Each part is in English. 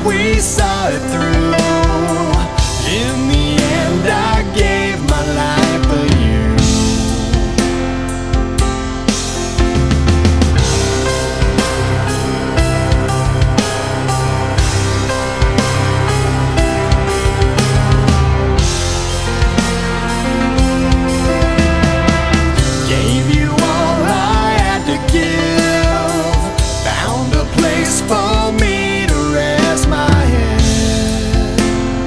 we saw it through. In the end, I gave my life for you. Gave you all I had to give. Found a place for me to rest my head.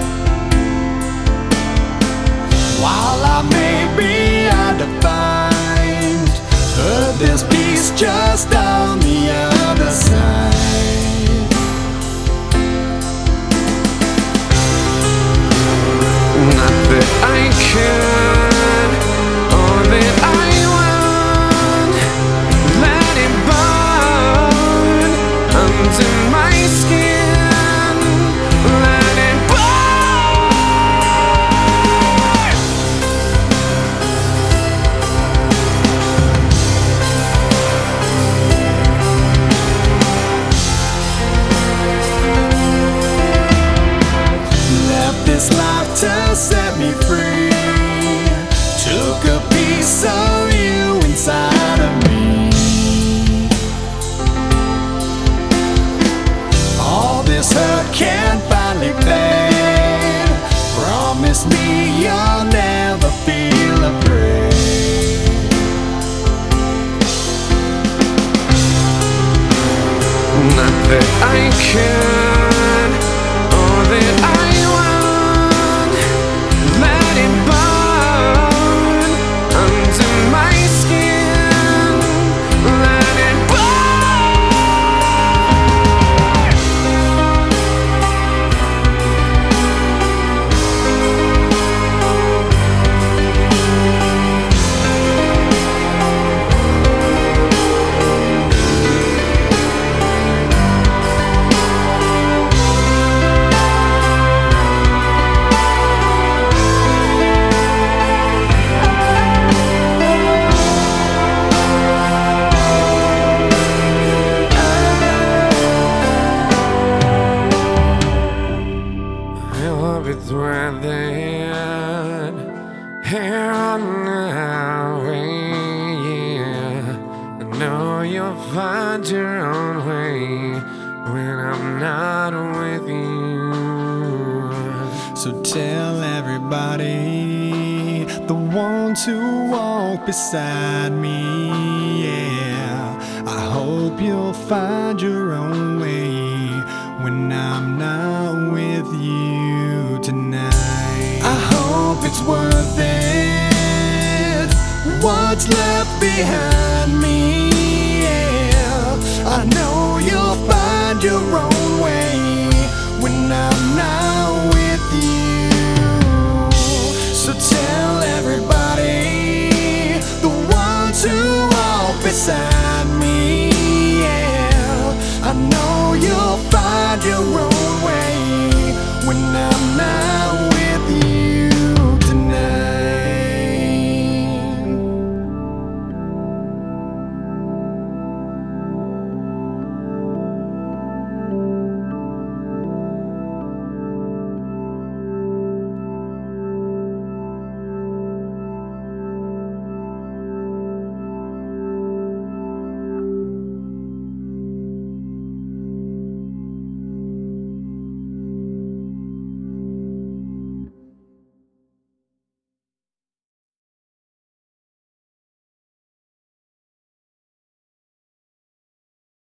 While I may be undefined, but there's peace just on the other side. Not that I can, or that I want. Let it burn under my skin. Let it burn. Left this life to set me free. Took a piece of you inside of me. All this hurt can finally fade. Promise me you'll never feel afraid. Not that I can, or that I want. Let it burn under my skin. Let it burn. We'll be threading here on our way, yeah. I know you'll find your own way when I'm not with you. So tell everybody, the ones who walk beside me, yeah. I hope you'll find your own way when I'm not with you tonight. I hope it's worth it, what's left behind me, yeah. I know you'll find your own way when I'm not with you. So tell everybody, the ones who walk beside me, yeah. I know you'll find your own way when I'm not with you.